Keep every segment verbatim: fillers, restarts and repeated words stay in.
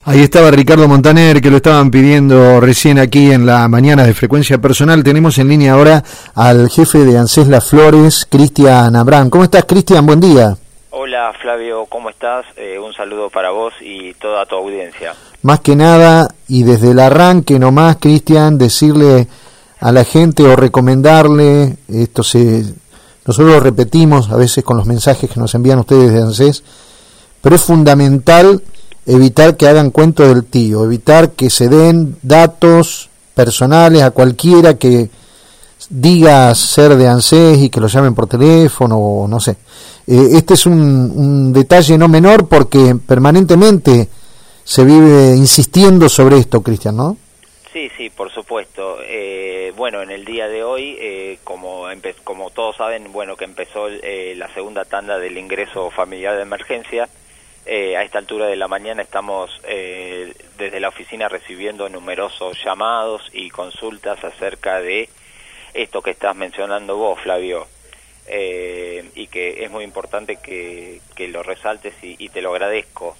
Ahí estaba Ricardo Montaner, que lo estaban pidiendo recién aquí en la mañana de Frecuencia Personal. Tenemos en línea ahora al jefe de ANSES Las Flores, Cristian Abraham. ¿Cómo estás, Cristian? Buen día. Hola, Flavio, ¿cómo estás? Eh, un saludo para vos y toda tu audiencia. Más que nada, y desde el arranque nomás, Cristian, decirle a la gente o recomendarle, esto se nosotros lo repetimos a veces con los mensajes que nos envían ustedes de ANSES, pero es fundamental evitar que hagan cuento del tío, evitar que se den datos personales a cualquiera que diga ser de ANSES y que lo llamen por teléfono o no sé. Eh, este es un, un detalle no menor porque permanentemente se vive insistiendo sobre esto, Cristian, ¿no? Sí, sí, por supuesto. Eh, bueno, en el día de hoy, eh, como empe- como todos saben, bueno, que empezó eh, la segunda tanda del ingreso familiar de emergencia. Eh, a esta altura de la mañana estamos eh, desde la oficina recibiendo numerosos llamados y consultas acerca de esto que estás mencionando vos, Flavio, eh, y que es muy importante que, que lo resaltes y, y te lo agradezco.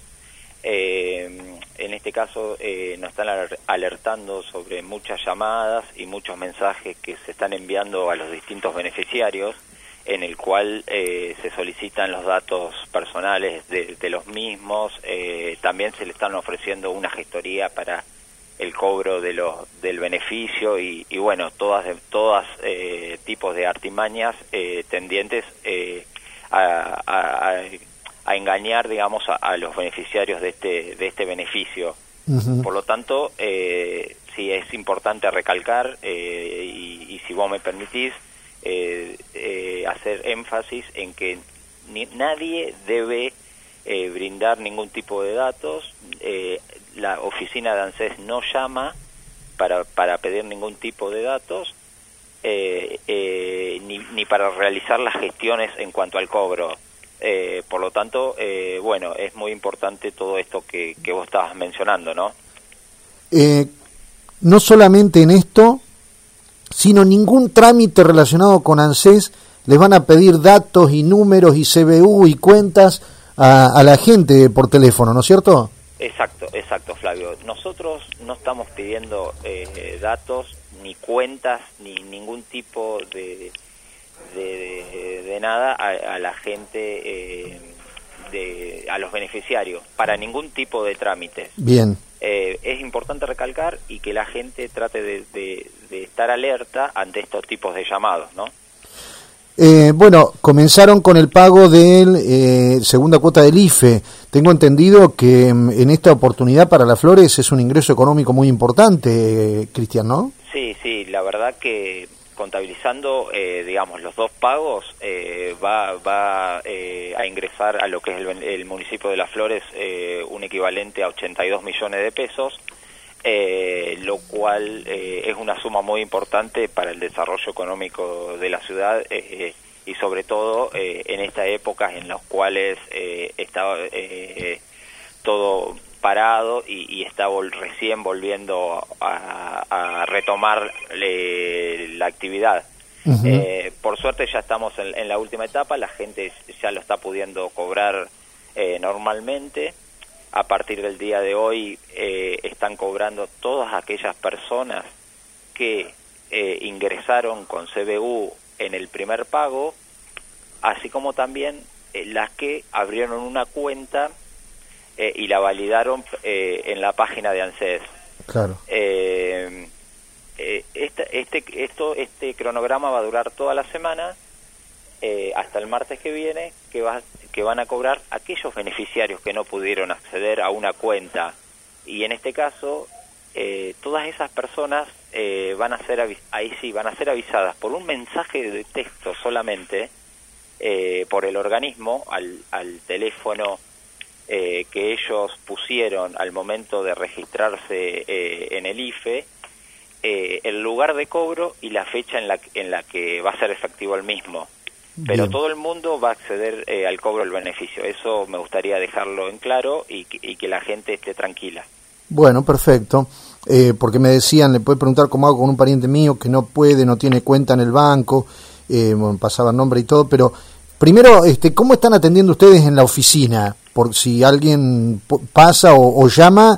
Eh, en este caso eh, nos están alertando sobre muchas llamadas y muchos mensajes que se están enviando a los distintos beneficiarios, en el cual eh, se solicitan los datos personales de, de los mismos. Eh, también se le están ofreciendo una gestoría para el cobro de los del beneficio y, y bueno, todas todas eh, tipos de artimañas eh, tendientes eh, a, a, a engañar, digamos, a, a los beneficiarios de este de este beneficio. Uh-huh. Por lo tanto, eh, sí es importante recalcar eh, y, y si vos me permitís, Eh, eh, hacer énfasis en que ni, nadie debe eh, brindar ningún tipo de datos. Eh, la oficina de ANSES no llama para, para pedir ningún tipo de datos eh, eh, ni, ni para realizar las gestiones en cuanto al cobro. Eh, por lo tanto, eh, bueno, es muy importante todo esto que, que vos estabas mencionando, ¿no? Eh, no solamente en esto, sino ningún trámite relacionado con ANSES les van a pedir datos y números y C B U y cuentas a, a la gente por teléfono, ¿no es cierto? Exacto, exacto, Flavio. Nosotros no estamos pidiendo eh, datos ni cuentas ni ningún tipo de de, de, de nada a, a la gente, eh, de, a los beneficiarios, para ningún tipo de trámite. Bien. Eh, es importante recalcar y que la gente trate de, de, de estar alerta ante estos tipos de llamados, ¿no? Eh, bueno, comenzaron con el pago de eh, segunda cuota del I F E. Tengo entendido que en esta oportunidad para Las Flores es un ingreso económico muy importante, eh, Cristian, ¿no? Sí, sí, la verdad que contabilizando, eh, digamos, los dos pagos, eh, va, va eh, a ingresar a lo que es el, el municipio de Las Flores eh, un equivalente a ochenta y dos millones de pesos, eh, lo cual eh, es una suma muy importante para el desarrollo económico de la ciudad eh, y sobre todo eh, en estas épocas en las cuales eh, está eh, todo parado y, y está vol- recién volviendo a, a retomar le, la actividad. Uh-huh. Eh, por suerte ya estamos en, en la última etapa, la gente ya lo está pudiendo cobrar eh, normalmente. A partir del día de hoy eh, están cobrando todas aquellas personas que eh, ingresaron con C B U en el primer pago, así como también eh, las que abrieron una cuenta Eh, y la validaron eh, en la página de ANSES. Claro. Eh, eh, este, este, esto, este cronograma va a durar toda la semana eh, hasta el martes que viene, que, va, que van a cobrar aquellos beneficiarios que no pudieron acceder a una cuenta. Y en este caso, eh, todas esas personas eh, van a ser avis- ahí sí van a ser avisadas por un mensaje de texto solamente eh, por el organismo al, al teléfono Eh, que ellos pusieron al momento de registrarse eh, en el I F E, eh, el lugar de cobro y la fecha en la, en la que va a ser efectivo el mismo. Pero Bien. Todo el mundo va a acceder eh, al cobro del beneficio. Eso me gustaría dejarlo en claro y que, y que la gente esté tranquila. Bueno, perfecto. Eh, porque me decían, le puede preguntar cómo hago con un pariente mío que no puede, no tiene cuenta en el banco, eh, bueno, pasaba el nombre y todo, pero primero, este, ¿cómo están atendiendo ustedes en la oficina? Por si alguien pasa o, o llama,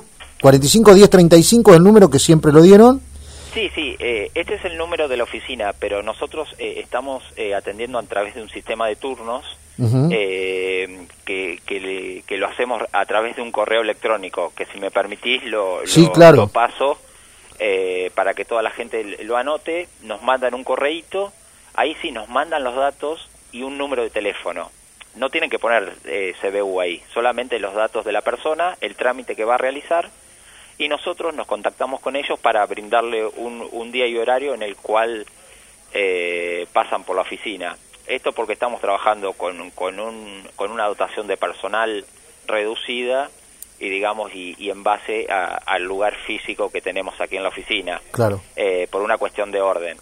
cuarenta y cinco diez treinta y cinco es el número que siempre lo dieron. Sí, sí, eh, este es el número de la oficina, pero nosotros eh, estamos eh, atendiendo a través de un sistema de turnos uh-huh. eh, que, que, le, que lo hacemos a través de un correo electrónico, que si me permitís lo, sí, lo, claro. lo paso eh, para que toda la gente lo anote, nos mandan un correíto, ahí sí nos mandan los datos y un número de teléfono. No tienen que poner eh, C B U ahí, solamente los datos de la persona, el trámite que va a realizar, y nosotros nos contactamos con ellos para brindarle un, un día y horario en el cual eh, pasan por la oficina. Esto porque estamos trabajando con, con, un, con una dotación de personal reducida y digamos y, y en base a, al lugar físico que tenemos aquí en la oficina. Claro. Eh, por una cuestión de orden.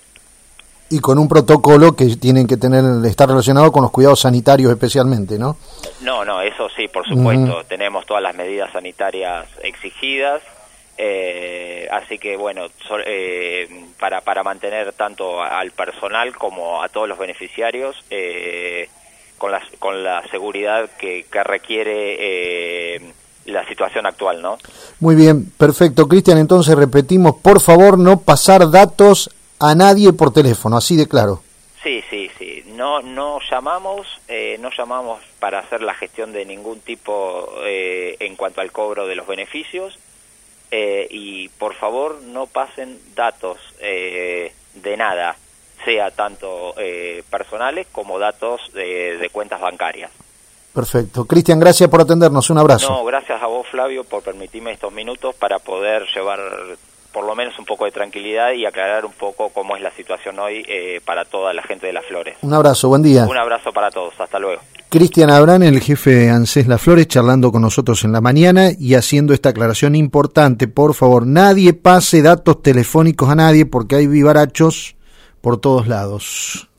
Y con un protocolo que tienen que tener estar relacionado con los cuidados sanitarios especialmente, ¿no? No, no, eso sí, por supuesto. Uh-huh. Tenemos todas las medidas sanitarias exigidas. Eh, así que bueno, so, eh, para para mantener tanto al personal como a todos los beneficiarios eh, con la con la seguridad que, que requiere eh, la situación actual, ¿no? Muy bien, perfecto, Cristian. Entonces repetimos, por favor, no pasar datos a nadie por teléfono, así de claro. Sí, sí, sí. No no llamamos, eh, no llamamos para hacer la gestión de ningún tipo eh, en cuanto al cobro de los beneficios. Eh, y por favor no pasen datos eh, de nada, sea tanto eh, personales como datos de, de cuentas bancarias. Perfecto. Cristian, gracias por atendernos, un abrazo. No, gracias a vos, Flavio, por permitirme estos minutos para poder llevar por lo menos un poco de tranquilidad y aclarar un poco cómo es la situación hoy eh, para toda la gente de Las Flores. Un abrazo, buen día. Un abrazo para todos, hasta luego. Cristian Abrán, el jefe de ANSES Las Flores, charlando con nosotros en la mañana y haciendo esta aclaración importante. Por favor, nadie pase datos telefónicos a nadie porque hay vivarachos por todos lados.